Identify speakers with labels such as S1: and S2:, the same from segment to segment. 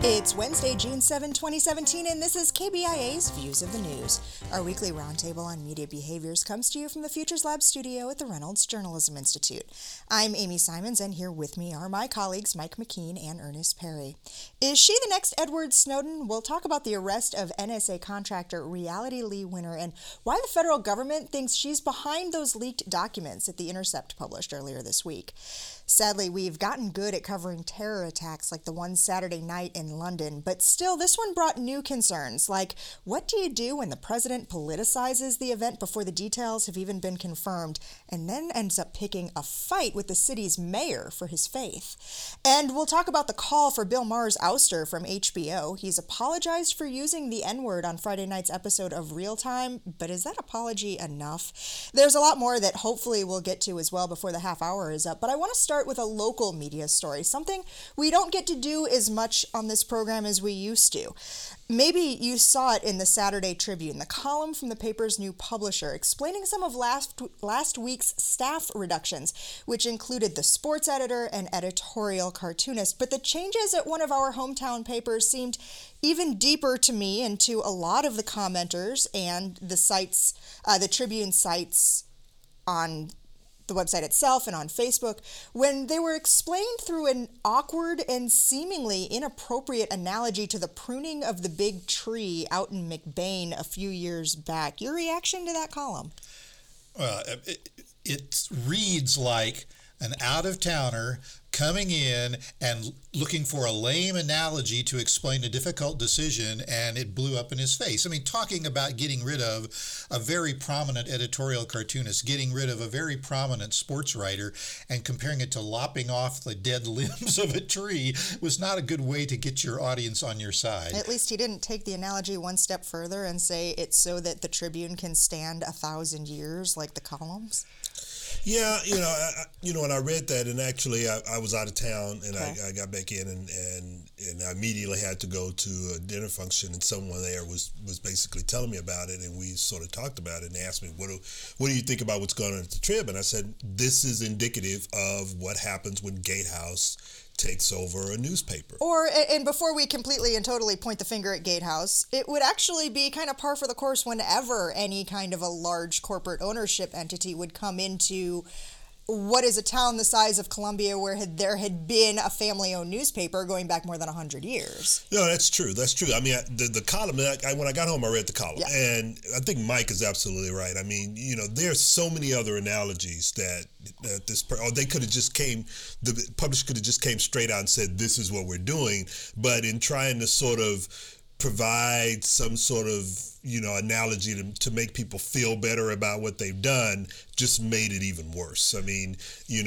S1: It's Wednesday, June 7, 2017, and this is KBIA's Views of the News. Our weekly roundtable on media behaviors comes to you from the Futures Lab studio at the Reynolds Journalism Institute. I'm Amy Simons, and here with me are my colleagues Mike McKean and Ernest Perry. Is she the next Edward Snowden? We'll talk about the arrest of NSA contractor Reality Lee Winner and why the federal government thinks she's behind those leaked documents that The Intercept published earlier this week. Sadly, we've gotten good at covering terror attacks like the one Saturday night in London, but still, this one brought new concerns, like what do you do when the president politicizes the event before the details have even been confirmed, and then ends up picking a fight with the city's mayor for his faith? And we'll talk about the call for Bill Maher's ouster from HBO. He's apologized for using the N-word on Friday night's episode of Real Time, but is that apology enough? There's a lot more that hopefully we'll get to as well before the half hour is up, but I want to start with a local media story, something we don't get to do as much on this program as we used to. Maybe you saw it in the Saturday Tribune, the column from the paper's new publisher explaining some of last week's staff reductions, which included the sports editor and editorial cartoonist. But the changes at one of our hometown papers seemed even deeper to me and to a lot of the commenters and the Tribune sites on the website itself and on Facebook, when they were explained through an awkward and seemingly inappropriate analogy to the pruning of the big tree out in McBain a few years back. Your reaction to that column?
S2: It reads like an out-of-towner coming in and looking for a lame analogy to explain a difficult decision, and it blew up in his face. I mean, talking about getting rid of a very prominent editorial cartoonist, getting rid of a very prominent sports writer, and comparing it to lopping off the dead limbs of a tree was not a good way to get your audience on your side.
S1: At least he didn't take the analogy one step further and say it's so that the Tribune can stand 1,000 years like the columns.
S3: Yeah, when I read that, and actually I was out of town, and okay. I got back in, and I immediately had to go to a dinner function, and someone there was basically telling me about it, and we sort of talked about it, and they asked me, what do you think about what's going on at the Trib? And I said, this is indicative of what happens when Gatehouse takes over a newspaper.
S1: And before we completely and totally point the finger at Gatehouse, it would actually be kind of par for the course whenever any kind of a large corporate ownership entity would come into what is a town the size of Columbia where there had been a family-owned newspaper going back more than 100 years.
S3: No, that's true. That's true. I mean, the column, when I got home, I read the column. Yeah. And I think Mike is absolutely right. I mean, there's so many other analogies that they could have the publisher could have just came straight out and said, this is what we're doing. But in trying to sort of provide some sort of analogy to make people feel better about what they've done, just made it even worse. I mean,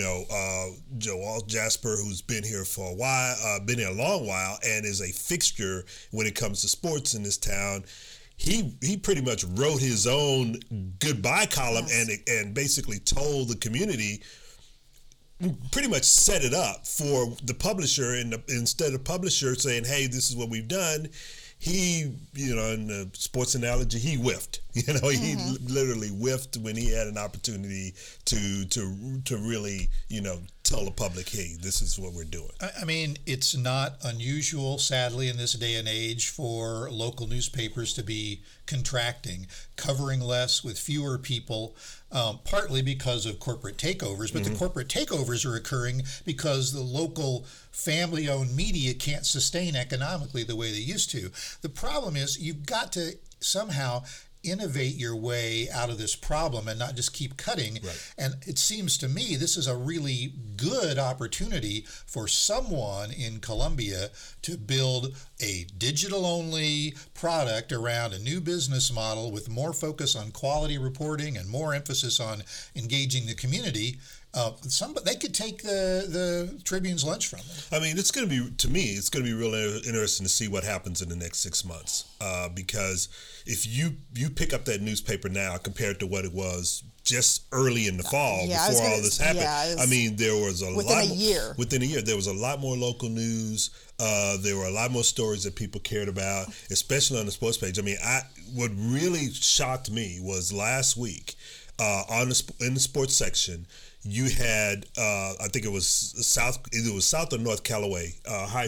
S3: Joel Jasper, who's been here for a while, been here a long while, and is a fixture when it comes to sports in this town. He pretty much wrote his own goodbye column. Yes. and basically told the community, pretty much set it up for the publisher, and instead of publisher saying, hey, this is what we've done, he, in the sports analogy, he whiffed. He literally whiffed when he had an opportunity to really, tell the public, hey, this is what we're doing.
S2: I mean, it's not unusual, sadly, in this day and age for local newspapers to be contracting, covering less with fewer people, partly because of corporate takeovers, but the corporate takeovers are occurring because the local family-owned media can't sustain economically the way they used to. The problem is you've got to somehow innovate your way out of this problem and not just keep cutting.
S3: Right.
S2: And it seems to me this is a really good opportunity for someone in Columbia to build a digital-only product around a new business model with more focus on quality reporting and more emphasis on engaging the community. They could take the Tribune's lunch from them.
S3: I mean, it's going to be really interesting to see what happens in the next 6 months. Because if you pick up that newspaper now compared to what it was just early in the fall before all this happened, I mean, there was
S1: within a year.
S3: Within a year, there was a lot more local news. There were a lot more stories that people cared about, especially on the sports page. I mean, what really shocked me was last week in the sports section, you had I think it was South or North Callaway High School,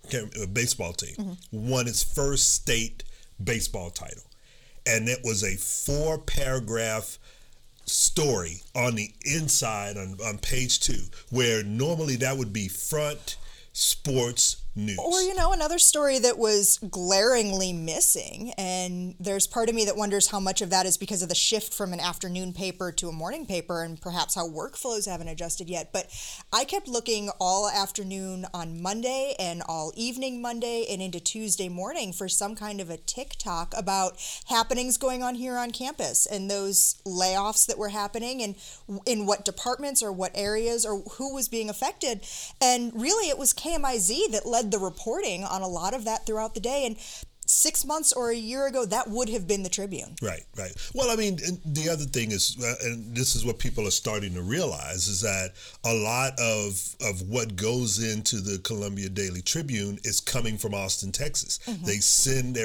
S3: baseball team, won its first state baseball title. And it was a 4-paragraph story on the inside on page 2, where normally that would be front sports news.
S1: Or, another story that was glaringly missing, and there's part of me that wonders how much of that is because of the shift from an afternoon paper to a morning paper, and perhaps how workflows haven't adjusted yet. But I kept looking all afternoon on Monday and all evening Monday and into Tuesday morning for some kind of a TikTok about happenings going on here on campus and those layoffs that were happening and in what departments or what areas or who was being affected. And really it was KMIZ that led the reporting on a lot of that throughout the day. And 6 months or a year ago, that would have been the Tribune.
S3: Right. Well, I mean, the other thing is, and this is what people are starting to realize, is that a lot of what goes into the Columbia Daily Tribune is coming from Austin, Texas. They send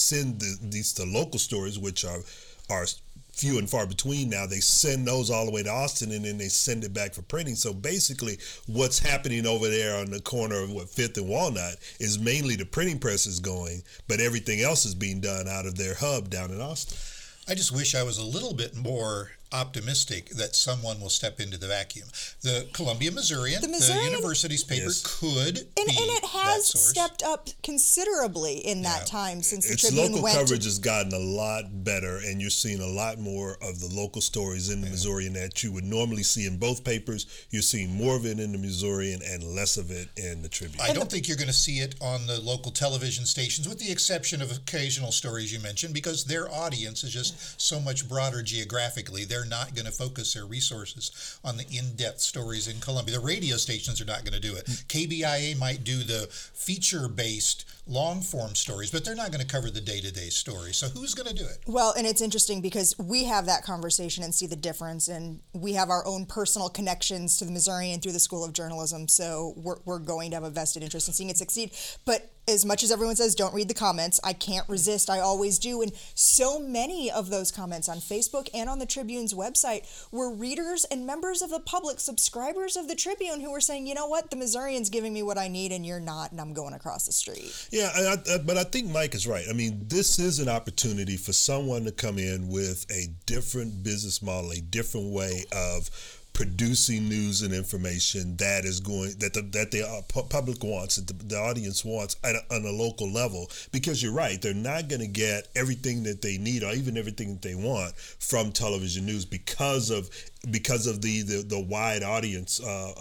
S3: the local stories, which are few and far between now. They send those all the way to Austin, and then they send it back for printing. So basically what's happening over there on the corner of 5th and Walnut is mainly the printing press is going, but everything else is being done out of their hub down in Austin.
S2: I just wish I was a little bit more optimistic that someone will step into the vacuum. The Columbia Missourian, the university's paper, could be
S1: and it has
S2: that source.
S1: Stepped up considerably in that time since the Tribune
S3: local
S1: went.
S3: Coverage has gotten a lot better, and you're seeing a lot more of the local stories in the Missourian that you would normally see in both papers. You're seeing more of it in the Missourian and less of it in the Tribune.
S2: I don't think you're going to see it on the local television stations, with the exception of occasional stories you mentioned, because their audience is just so much broader geographically. They're not going to focus their resources on the in-depth stories in Columbia. The radio stations are not going to do it. KBIA might do the feature-based long-form stories, but they're not going to cover the day-to-day story. So who's going to do it?
S1: Well, and it's interesting because we have that conversation and see the difference, and we have our own personal connections to the Missourian through the School of Journalism, so we're going to have a vested interest in seeing it succeed. But as much as everyone says, don't read the comments, I can't resist. I always do. And so many of those comments on Facebook and on the Tribune's website were readers and members of the public, subscribers of the Tribune, who were saying, you know what, the Missourian's giving me what I need and you're not, and I'm going across the street.
S3: Yeah, but I think Mike is right. I mean, this is an opportunity for someone to come in with a different business model, a different way of producing news and information that the public wants, that the audience wants on a local level. Because you're right, they're not going to get everything that they need or even everything that they want from television news because of the wide audience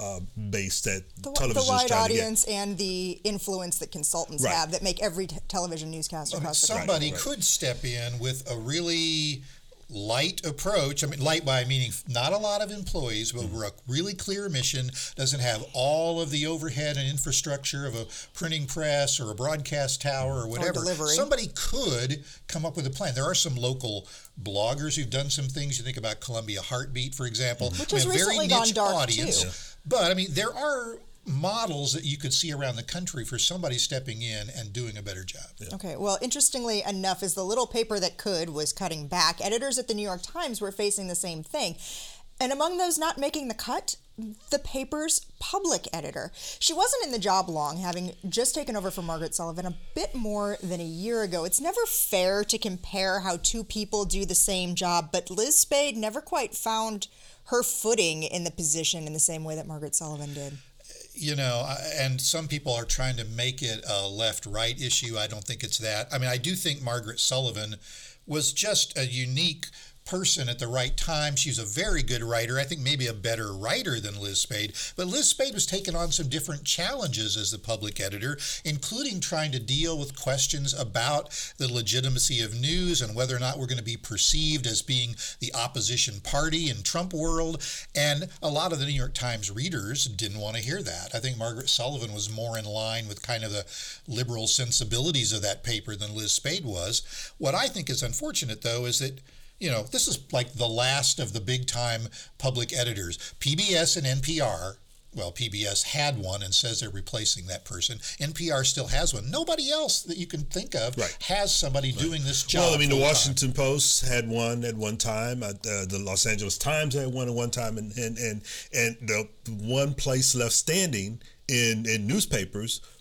S3: base that television is trying to get.
S1: The wide audience and the influence that consultants have that make every television newscaster across the country.
S2: Somebody could step in with a really light approach. I mean, light by meaning not a lot of employees, but a really clear mission, doesn't have all of the overhead and infrastructure of a printing press or a broadcast tower or whatever.
S1: Or delivery.
S2: Somebody could come up with a plan. There are some local bloggers who've done some things. You think about Columbia Heartbeat, for example.
S1: Which has recently gone dark,
S2: audience.
S1: too.
S2: But, I mean, there are models that you could see around the country for somebody stepping in and doing a better job.
S3: Yeah.
S1: Okay, well, interestingly enough, as the little paper that was cutting back, editors at the New York Times were facing the same thing. And among those not making the cut, the paper's public editor. She wasn't in the job long, having just taken over from Margaret Sullivan a bit more than a year ago. It's never fair to compare how two people do the same job, but Liz Spade never quite found her footing in the position in the same way that Margaret Sullivan did.
S2: You know, and some people are trying to make it a left-right issue. I don't think it's that. I mean, I do think Margaret Sullivan was just a unique person at the right time. She's a very good writer. I think maybe a better writer than Liz Spade. But Liz Spade was taking on some different challenges as the public editor, including trying to deal with questions about the legitimacy of news and whether or not we're going to be perceived as being the opposition party in Trump world. And a lot of the New York Times readers didn't want to hear that. I think Margaret Sullivan was more in line with kind of the liberal sensibilities of that paper than Liz Spade was. What I think is unfortunate, though, is that this is like the last of the big-time public editors. PBS and NPR, well, PBS had one and says they're replacing that person. NPR still has one. Nobody else that you can think of has somebody doing this job.
S3: Well, I mean, the Washington Post had one at one time. The Los Angeles Times had one at one time. And the one place left standing in newspapers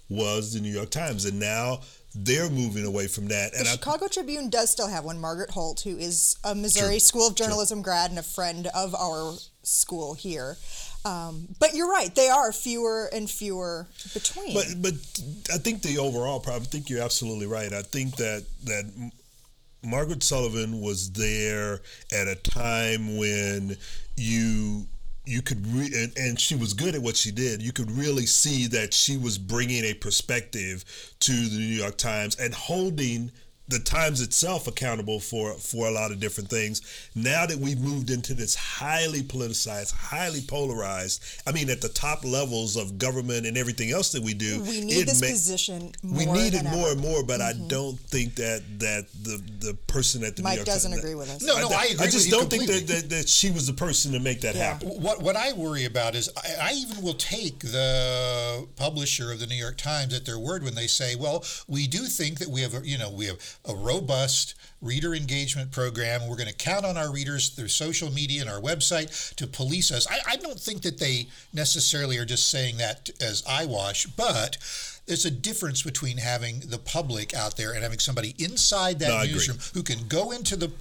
S3: was the New York Times, and now they're moving away from that.
S1: The Chicago Tribune does still have one, Margaret Holt, who is a Missouri School of Journalism grad and a friend of our school here. But you're right; they are fewer and fewer between.
S3: But I think the overall problem. I think you're absolutely right. I think that Margaret Sullivan was there at a time when you could and she was good at what she did. You could really see that she was bringing a perspective to the New York Times and holding the Times itself accountable for a lot of different things. Now that we've moved into this highly politicized, highly polarized, I mean, at the top levels of government and everything else that we do,
S1: we need this position more.
S3: We need it more
S1: ever.
S3: and more, but I don't think that the person at the
S1: Mike
S3: New York
S1: doesn't
S3: Times,
S1: agree with us.
S2: No, I agree.
S3: I just
S2: with you
S3: don't
S2: completely.
S3: think that she was the person to make that happen.
S2: What I worry about is I even will take the publisher of the New York Times at their word when they say, well, we do think that we have a robust reader engagement program. We're going to count on our readers through social media and our website to police us. I don't think that they necessarily are just saying that as eyewash, but there's a difference between having the public out there and having somebody inside that newsroom who can go into the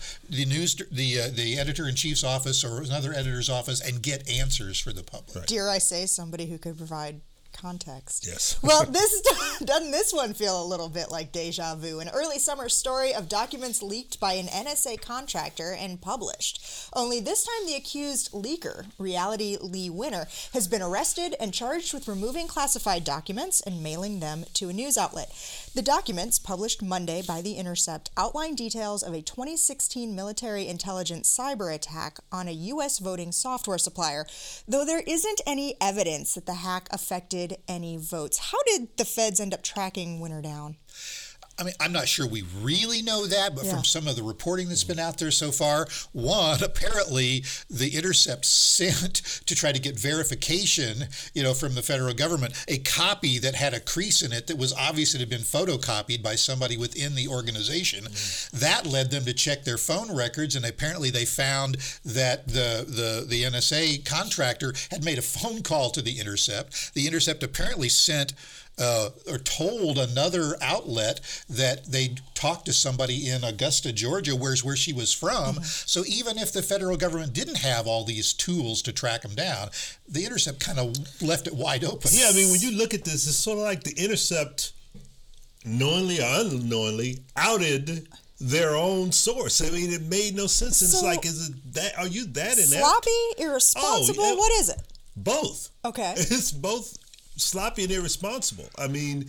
S2: editor-in-chief's office or another editor's office and get answers for the public.
S3: Right.
S1: Dare I say, somebody who could provide context.
S3: Yes.
S1: Well, doesn't this one feel a little bit like deja vu? An early summer story of documents leaked by an NSA contractor and published. Only this time the accused leaker, Reality Lee Winner, has been arrested and charged with removing classified documents and mailing them to a news outlet. The documents, published Monday by The Intercept, outline details of a 2016 military intelligence cyber attack on a U.S. voting software supplier, though there isn't any evidence that the hack affected any votes. How did the feds end up tracking Winner down?
S2: I mean, I'm not sure we really know that, but from some of the reporting that's been out there so far, one, apparently The Intercept sent to try to get verification, from the federal government, a copy that had a crease in it that was obvious it had been photocopied by somebody within the organization. That led them to check their phone records, and apparently they found that the NSA contractor had made a phone call to The Intercept. The Intercept apparently sent or told another outlet that they talked to somebody in Augusta, Georgia, where she was from. So even if the federal government didn't have all these tools to track them down, the Intercept kind of left it wide open.
S3: Yeah, I mean, when you look at this, it's sort of like the Intercept, knowingly or unknowingly, outed their own source. I mean, it made no sense. And it's like, are you that inept?
S1: Sloppy, irresponsible? What is it?
S3: Both.
S1: Okay.
S3: It's both sloppy and irresponsible. I mean,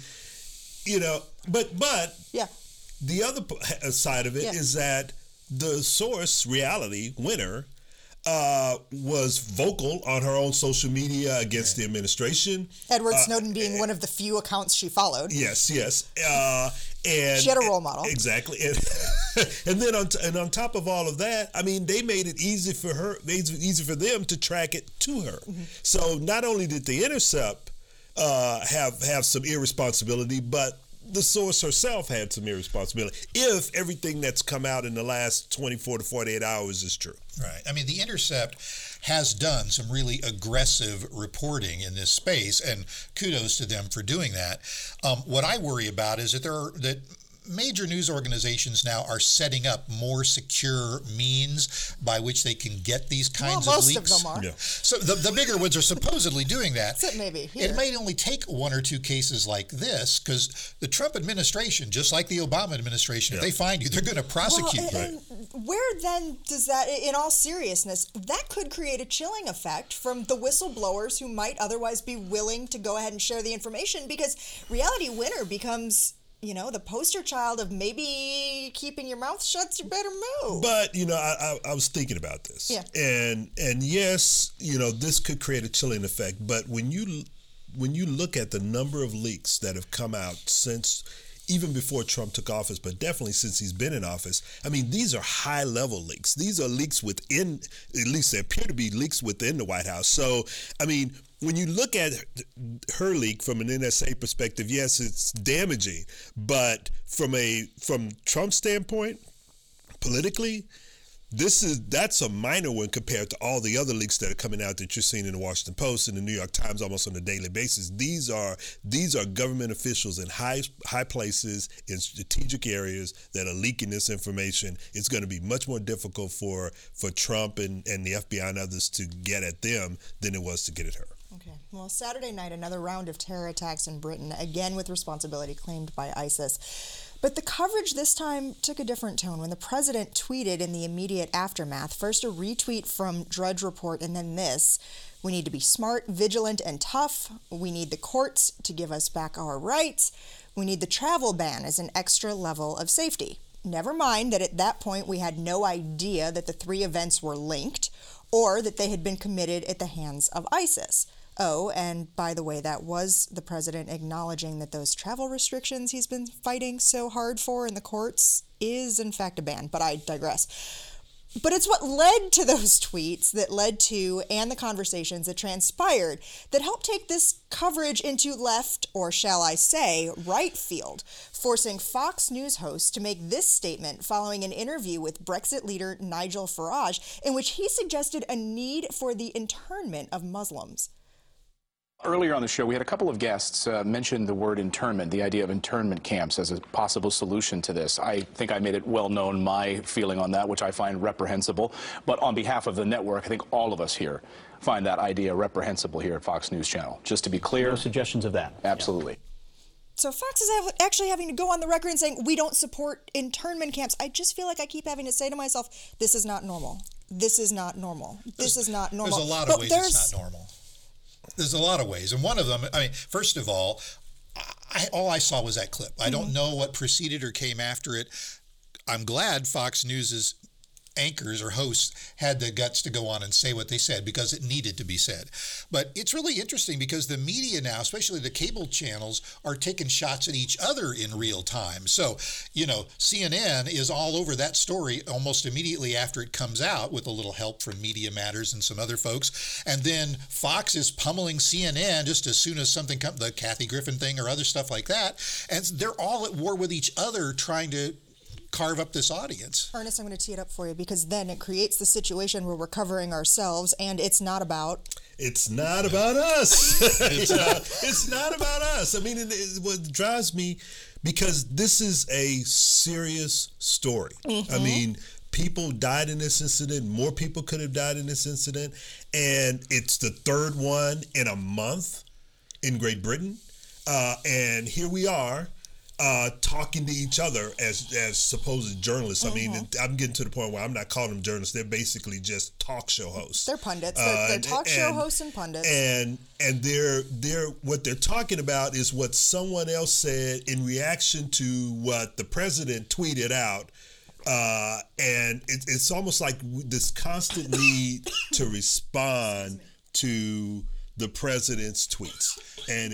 S3: but
S1: yeah,
S3: the other side of it is that the source, Reality Winner, was vocal on her own social media against the administration.
S1: Edward Snowden being one of the few accounts she followed.
S3: Yes. And
S1: she had a role model.
S3: Exactly. And then on top of all of that, I mean, they made it easy for them to track it to her. So not only did the Intercept have some irresponsibility, but the source herself had some irresponsibility if everything that's come out in the last 24 to 48 hours is true.
S2: Right. I mean, The Intercept has done some really aggressive reporting in this space, and kudos to them for doing that. What I worry about is that major news organizations now are setting up more secure means by which they can get these kinds of leaks.
S1: Most of them are.
S3: Yeah.
S2: So the bigger ones are supposedly doing that.
S1: Except maybe here.
S2: It may only take one or two cases like this, because the Trump administration, just like the Obama administration, if they find you, they're going to prosecute you.
S1: And where then does that, in all seriousness, that could create a chilling effect from the whistleblowers who might otherwise be willing to go ahead and share the information, because Reality Winner becomes the poster child of maybe keeping your mouth shut, you better move.
S3: But, I was thinking about this.
S1: Yeah.
S3: And yes, this could create a chilling effect. But when you look at the number of leaks that have come out since, even before Trump took office, but definitely since he's been in office, I mean, these are high-level leaks. These are leaks within, at least they appear to be leaks within the White House. So, I mean, when you look at her leak from an NSA perspective, yes, it's damaging. But from Trump's standpoint, politically, that's a minor one compared to all the other leaks that are coming out that you're seeing in the Washington Post and the New York Times almost on a daily basis. These are government officials in high places in strategic areas that are leaking this information. It's going to be much more difficult for Trump and the FBI and others to get at them than it was to get at her.
S1: Okay. Well, Saturday night, another round of terror attacks in Britain, again with responsibility claimed by ISIS. But the coverage this time took a different tone when the president tweeted in the immediate aftermath. First a retweet from Drudge Report and then this. We need to be smart, vigilant, and tough. We need the courts to give us back our rights. We need the travel ban as an extra level of safety. Never mind that at that point we had no idea that the three events were linked or that they had been committed at the hands of ISIS. Oh, and by the way, that was the president acknowledging that those travel restrictions he's been fighting so hard for in the courts is in fact a ban, but I digress. But it's what led to those tweets that led to, and the conversations that transpired, that helped take this coverage into left, or shall I say, right field, forcing Fox News hosts to make this statement following an interview with Brexit leader Nigel Farage, in which he suggested a need for the internment of Muslims.
S4: Earlier on the show, we had a couple of guests mention the word internment, the idea of internment camps as a possible solution to this. I think I made it well known my feeling on that, which I find reprehensible. But on behalf of the network, I think all of us here find that idea reprehensible here at Fox News Channel. Just to be clear.
S5: No suggestions of that.
S4: Absolutely.
S5: Yeah.
S1: So Fox is actually having to go on the record and saying, we don't support internment camps. I just feel like I keep having to say to myself, this is not normal. This is not normal. This is not normal.
S2: There's a lot of ways it's not normal. There's a lot of ways. And one of them, I mean, first of all I saw was that clip. I don't know what preceded or came after it. I'm glad Fox News's anchors or hosts had the guts to go on and say what they said because it needed to be said. But it's really interesting because the media now, especially the cable channels, are taking shots at each other in real time. So, you know, CNN is all over that story almost immediately after it comes out with a little help from Media Matters and some other folks. And then Fox is pummeling CNN just as soon as something comes, the Kathy Griffin thing or other stuff like that. And they're all at war with each other trying to carve up this audience.
S1: Ernest, I'm going to tee it up for you because then it creates the situation where we're covering ourselves and it's not about us.
S3: It's not about us. I mean, what drives me, because this is a serious story. I mean, people died in this incident. More people could have died in this incident. And it's the third one in a month in Great Britain. And here we are. Talking to each other as supposed journalists. I mean, I'm getting to the point where I'm not calling them journalists. They're basically just talk show hosts.
S1: They're pundits. They're talk show hosts and pundits. And
S3: they're what they're talking about is what someone else said in reaction to what the president tweeted out. And it's almost like this constant need to respond to the president's tweets, and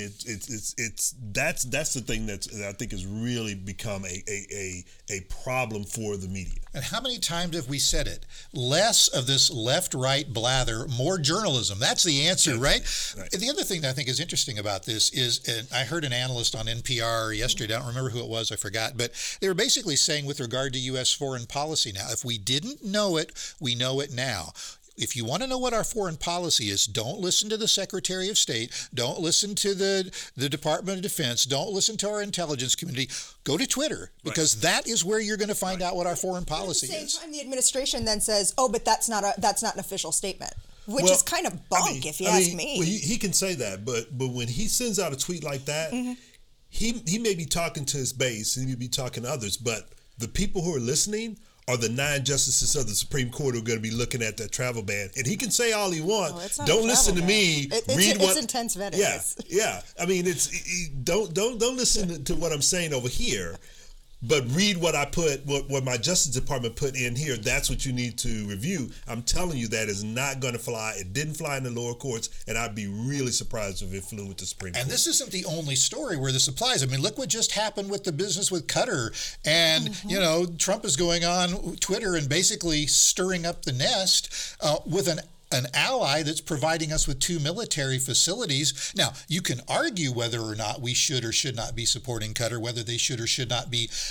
S3: that's the thing that I think has really become a problem for the media.
S2: And how many times have we said it? Less of this left-right blather, more journalism. That's the answer, right? The other thing that I think is interesting about this is, and I heard an analyst on NPR yesterday, I don't remember who it was, I forgot, but they were basically saying with regard to U.S. foreign policy now, if we didn't know it, we know it now. If you want to know what our foreign policy is, don't listen to the Secretary of State. Don't listen to the Department of Defense. Don't listen to our intelligence community. Go to Twitter, because that is where you're going to find out what our foreign policy is.
S1: At the same time, the administration then says, "Oh, but that's not an official statement," which is kind of bunk, if you ask me.
S3: Well, he can say that, but when he sends out a tweet like that, he may be talking to his base, and he may be talking to others, but the people who are listening are the 9 justices of the Supreme Court who are going to be looking at that travel ban. And he can say all he wants. Don't listen to me.
S1: It's intense vetting.
S3: Yeah. I mean, don't listen to what I'm saying over here, but read what I put, what my Justice Department put in here. That's what you need to review. I'm telling you, that is not going to fly. It didn't fly in the lower courts, and I'd be really surprised if it flew with the Supreme Court.
S2: And this isn't the only story where this applies. I mean, look what just happened with the business with Qatar. And, you know, Trump is going on Twitter and basically stirring up the nest with an ally that's providing us with 2 military facilities. Now, you can argue whether or not we should or should not be supporting Qatar, whether they should or should not be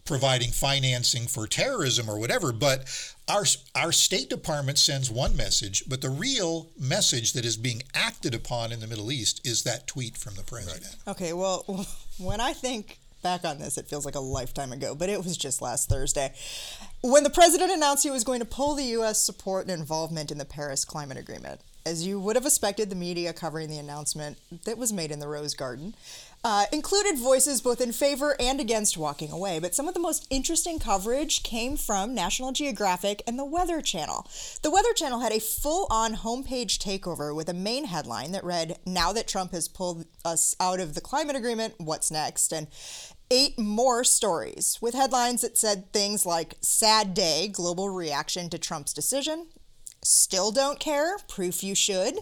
S2: providing financing for terrorism or whatever, but our State Department sends one message, but the real message that is being acted upon in the Middle East is that tweet from the president.
S1: Right. Okay, well, when I think back on this, it feels like a lifetime ago, but it was just last Thursday when the president announced he was going to pull the U.S. support and involvement in the Paris Climate Agreement. As you would have expected, the media covering the announcement that was made in the Rose Garden included voices both in favor and against walking away. But some of the most interesting coverage came from National Geographic and the Weather Channel. The Weather Channel had a full-on homepage takeover with a main headline that read, "Now that Trump has pulled us out of the climate agreement, what's next?" And 8 more stories with headlines that said things like, "Sad day, global reaction to Trump's decision," "Still don't care, proof you should,"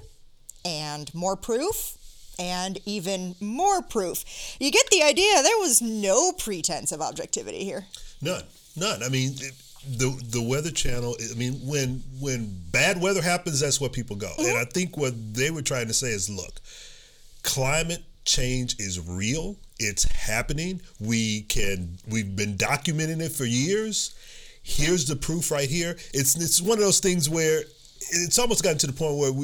S1: and "More proof," and even more proof. You get the idea. There was no pretense of objectivity here.
S3: None. I mean, the Weather Channel, I mean, when bad weather happens, that's where people go. Mm-hmm. And I think what they were trying to say is, look, climate change is real. It's happening. We've been documenting it for years. Here's the proof right here. It's one of those things where it's almost gotten to the point where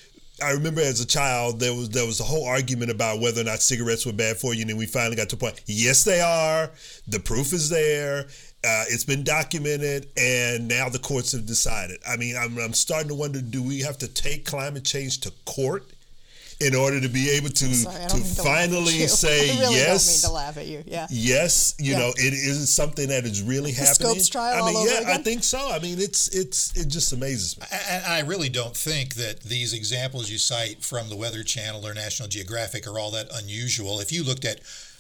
S3: I remember as a child, there was a whole argument about whether or not cigarettes were bad for you, and then we finally got to the point, yes, they are. The proof is there. It's been documented, and now the courts have decided. I mean, I'm starting to wonder, do we have to take climate change to court in order to be able to finally say
S1: I really
S3: yes?
S1: Don't mean to laugh at you. Yeah.
S3: Yes, you know, it is something that is really happening.
S1: Scopes trial
S3: all
S1: over again?
S3: I think so. I mean, it just amazes me.
S2: And I really don't think that these examples you cite from the Weather Channel or National Geographic are all that unusual. If you looked at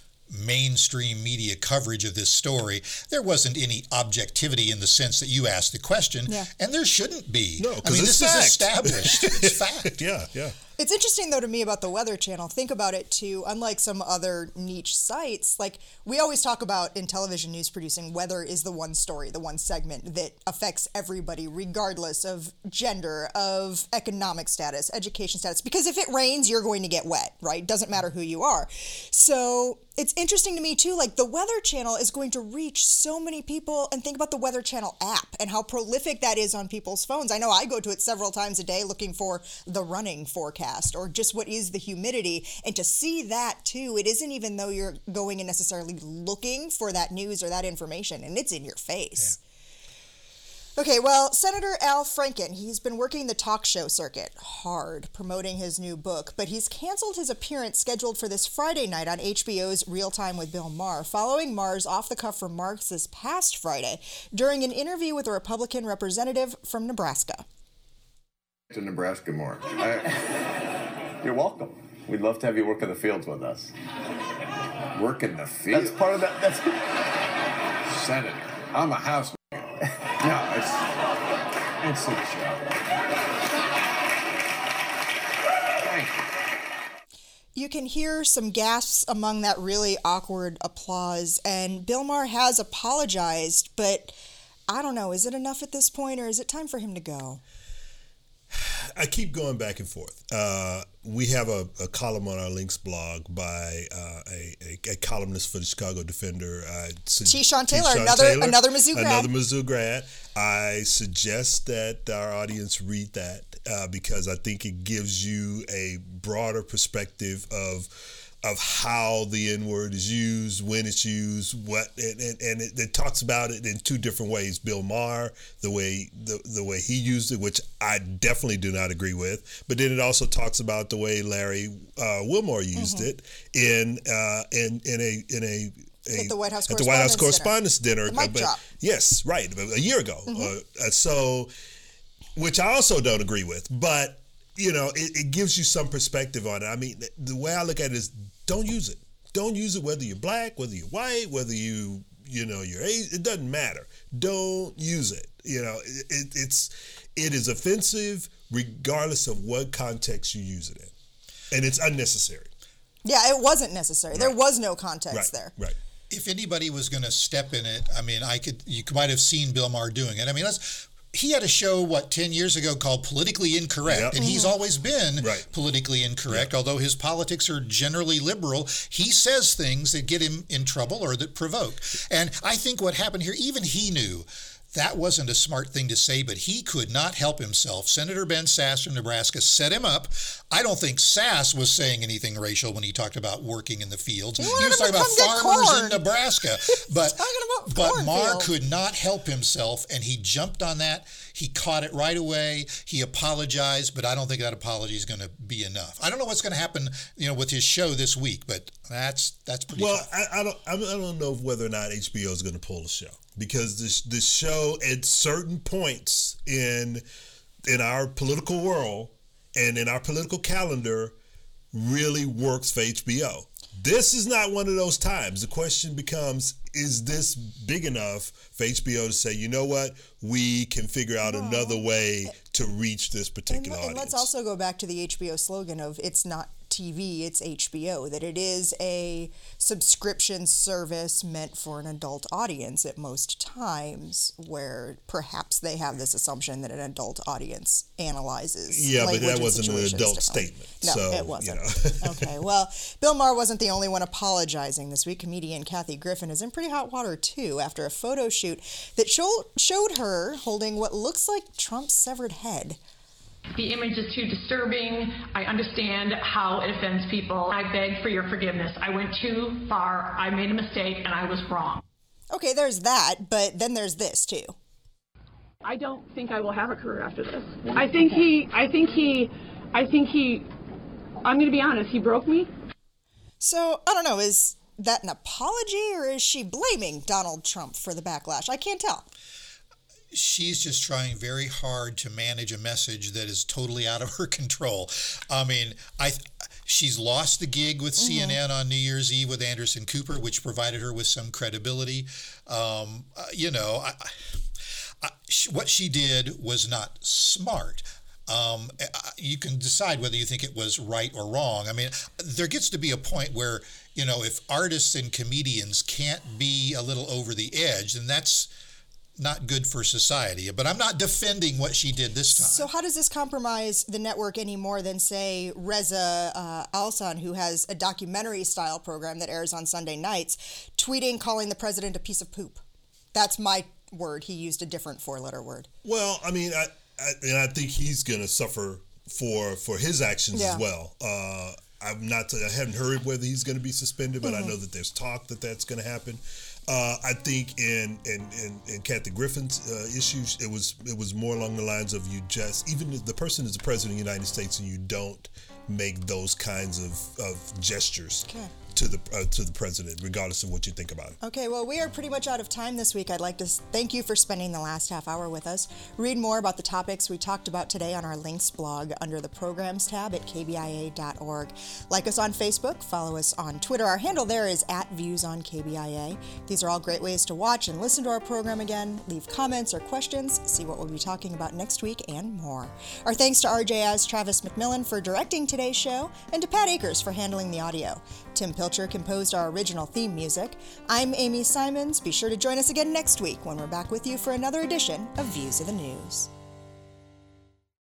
S2: mainstream media coverage of this story, there wasn't any objectivity in the sense that you asked the question, and there shouldn't be.
S3: No,
S2: I mean, this
S3: fact.
S2: is established. It's fact.
S3: Yeah.
S1: It's interesting, though, to me about the Weather Channel. Think about it, too. Unlike some other niche sites, like we always talk about in television news producing, weather is the one story, the one segment that affects everybody, regardless of gender, of economic status, education status. Because if it rains, you're going to get wet, right? Doesn't matter who you are. So it's interesting to me, too, like the Weather Channel is going to reach so many people. And think about the Weather Channel app and how prolific that is on people's phones. I know I go to it several times a day looking for the running forecast or just what is the humidity. And to see that, too, it isn't even though you're going and necessarily looking for that news or that information, and it's in your face. Yeah. Okay, well, Senator Al Franken, he's been working the talk show circuit hard, promoting his new book, but he's canceled his appearance scheduled for this Friday night on HBO's Real Time with Bill Maher, following Maher's off-the-cuff remarks this past Friday during an interview with a Republican representative from Nebraska.
S5: To Nebraska more. You're welcome. We'd love to have you work in the fields with us. Work in the fields? That's part of that. That's Senator. I'm a houseman. No, it's a joke. Thank you.
S1: You can hear some gasps among that really awkward applause, and Bill Maher has apologized, but I don't know, is it enough at this point, or is it time for him to go?
S3: I keep going back and forth. We have a column on our Links blog by a columnist for the Chicago Defender,
S1: T-Shawn Taylor, another Mizzou grad.
S3: Another Mizzou grad. I suggest that our audience read that because I think it gives you a broader perspective of how the N-word is used, when it's used, and it talks about it in 2 different ways. Bill Maher, the way he used it, which I definitely do not agree with, but then it also talks about the way Larry Wilmore used it in
S1: at the White House
S3: Correspondents' Dinner.
S1: The mic drop.
S3: Yes, right, a year ago. So, which I also don't agree with, but you know, it gives you some perspective on it. I mean, the way I look at it is, don't use it. Don't use it whether you're black, whether you're white, whether you're Asian. It doesn't matter. Don't use it. You know, it is offensive regardless of what context you use it in, and it's unnecessary.
S1: Yeah, it wasn't necessary. Right. There was no context there.
S3: Right.
S2: If anybody was going to step in it, I mean, you might have seen Bill Maher doing it. I mean, he had a show, 10 years ago called Politically Incorrect,
S3: Yep.
S2: and he's always been
S3: Right.
S2: politically incorrect, although his politics are generally liberal. He says things that get him in trouble or that provoke. And I think what happened here, even he knew that wasn't a smart thing to say, but he could not help himself. Senator Ben Sasse from Nebraska set him up. I don't think Sasse was saying anything racial when he talked about working in the fields. He was talking about farmers in Nebraska. But Maher could not help himself, and he jumped on that. He caught it right away. He apologized, but I don't think that apology is going to be enough. I don't know what's going to happen, with his show this week, but that's pretty.
S3: Well,
S2: tough.
S3: I don't know whether or not HBO is going to pull the show, because this show at certain points in our political world and in our political calendar really works for HBO. This is not one of those times. The question becomes, is this big enough for HBO to say, you know what, we can figure out another way to reach this particular audience?
S1: And let's also go back to the HBO slogan of it's not TV, it's HBO, that it is a subscription service meant for an adult audience at most times, where perhaps they have this assumption that an adult audience analyzes.
S3: Yeah, but that wasn't an adult statement.
S1: No,
S3: so,
S1: it wasn't. Okay, well, Bill Maher wasn't the only one apologizing this week. Comedian Kathy Griffin is in pretty hot water, too, after a photo shoot that showed her holding what looks like Trump's severed head.
S6: The image is too disturbing. I understand how it offends people. I beg for your forgiveness. I went too far. I made a mistake and I was wrong. Okay,
S1: there's that, but then there's this too.
S6: I don't think I will have a career after this. I think I'm going to be honest, he broke me.
S1: So, I don't know, is that an apology or is she blaming Donald Trump for the backlash? I can't tell.
S2: She's just trying very hard to manage a message that is totally out of her control. I mean, she's lost the gig with CNN on New Year's Eve with Anderson Cooper, which provided her with some credibility. What she did was not smart. You can decide whether you think it was right or wrong. I mean, there gets to be a point where, if artists and comedians can't be a little over the edge, then that's not good for society. But I'm not defending what she did this time.
S1: So how does this compromise the network any more than, say, Reza Alsan, who has a documentary-style program that airs on Sunday nights, tweeting calling the president a piece of poop? That's my word. He used a different four-letter word.
S3: Well, I mean, I think he's going to suffer for his actions as well. I haven't heard whether he's going to be suspended, but I know that there's talk that that's going to happen. I think in Kathy Griffin's issues, it was more along the lines of even if the person is the president of the United States and you don't make those kinds of gestures to the president, regardless of what you think about it.
S1: Okay, well, we are pretty much out of time this week. I'd like to thank you for spending the last half hour with us. Read more about the topics we talked about today on our links blog under the Programs tab at kbia.org. Like us on Facebook, follow us on Twitter. Our handle there is @ViewsOnKBIA. These are all great ways to watch and listen to our program again, leave comments or questions, see what we'll be talking about next week, and more. Our thanks to RJI's Travis McMillan for directing today's show, and to Pat Akers for handling the audio. Tim Pilcher composed our original theme music. I'm Amy Simons. Be sure to join us again next week when we're back with you for another edition of Views of the News.